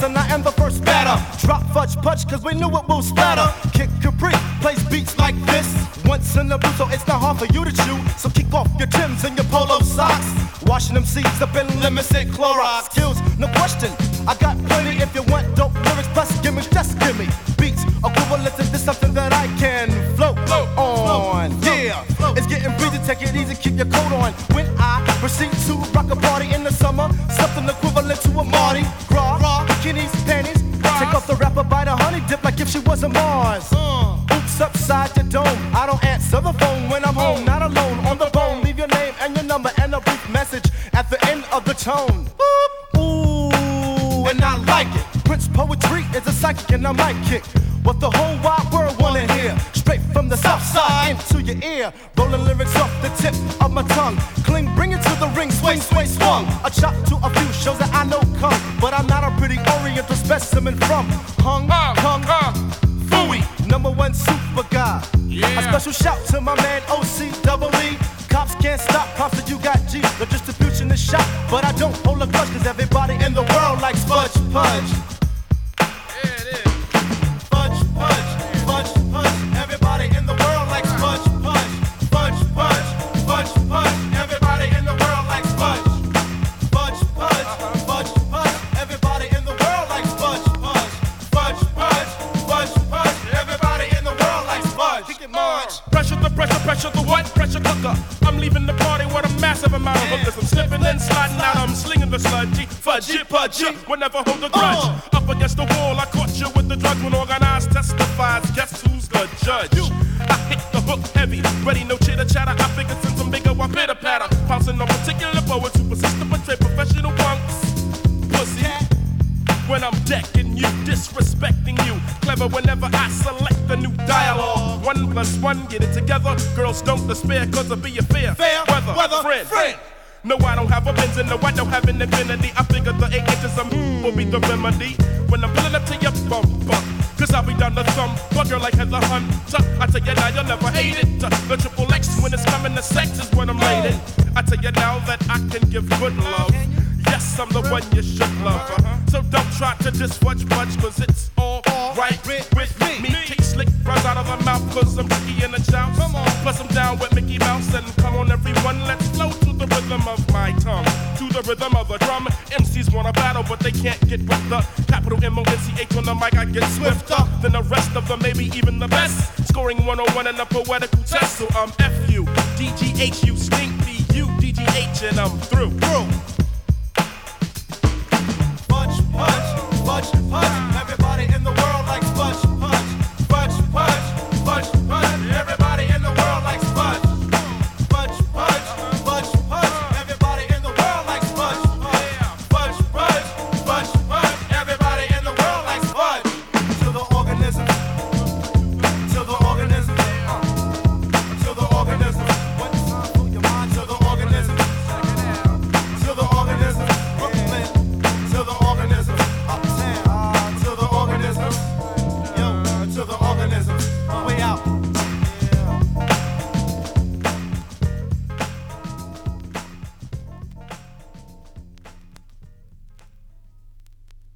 and I am the first batter. Drop fudge punch, cause we knew it will splatter. Kick Capri, plays beats like this. Once in the blue, so it's not hard for you to chew. So kick off your Timbs and your polo socks. Washing them seeds up in limited Clorox. Skills, no question, I got plenty if you want dope lyrics. Plus gimmicks, just gimme beats equivalent to this, something that I can float on. Yeah, it's getting breezy, take it easy, keep your coat on. When I proceed to rock a party in the summer, something equivalent to a Mardi Gras. Bikinis, panties, take off the wrapper, bite a honey dip like if she was a Mars. Oops, upside the dome, I don't answer the phone when I'm home. Not alone, on the bone, leave your name and your number and a brief message at the end of the tone. Ooh, and I like it. Prince poetry is a psychic and I might kick what the whole wide world wanna hear. Straight from the south side into your ear. Rolling lyrics off the tip of my tongue. Cling, bring it to the ring, swing, swing, swung. A chop to a few shows that I know come. But I'm not a pretty oriental specimen from Hong Kong. Fooey, #1 super guy. A special shout to my man OC-double-E. Cops can't stop, props that you got G. The distribution is shot, but I don't hold a grudge, cause everybody in the world likes fudge punch. Yeah, it is. Fudge punch, fudge punch. Everybody in the world likes fudge punch. Fudge punch, fudge punch. Everybody in the world likes fudge. Fudge punch, fudge punch. Everybody in the world likes fudge punch. Fudge punch, fudge punch. Everybody in the world likes fudge. Kick it much. Pressure the what? Pressure cooker. I'm leaving the party with a massive amount of hookers. I'm slipping and sliding out, I'm slinging the sludgy. Fudge it, will never hold a grudge. Up against the wall, I caught you with the drugs. When organized testifies, guess who's the judge? I hit the hook heavy, ready, no chitter chatter. I figure since I'm bigger, I pitter patter. Pouncing on particular poets who persist to portray professional punks. Pussy. When I'm decking you, disrespecting you. Clever whenever I select a new dialogue. 1 + 1, get it together. Girls don't despair, cause I'll be a fair weather friend. No, I don't have a Benz and no, I don't have an infinity. I figure the 8 inches of will be the remedy. When I'm pulling up to your bumper, cause I'll be down the thumb. But girl like Heather Hunter, I tell you now, you'll never hate it. The triple X when it's coming to sex is what I'm rated. I tell you now that I can give good love. Yes, I'm the one you should love. So don't try to just fudge, cause it's all right with me. Kick slick runs out of the mouth, cause I'm tricky in the chounce. Plus I'm down with Mickey Mouse, and come on everyone, let's flow to the rhythm of my tongue. To the rhythm of the drum. MCs wanna battle, but they can't get with the capital M-O-N-C-H on the mic. I get swifter than the rest of them, maybe even the best. Scoring 101 in a poetical test. So I'm F-U, D-G-H-U, stink B-U, D-G-H, and I'm through. Fudge punch, fudge punch.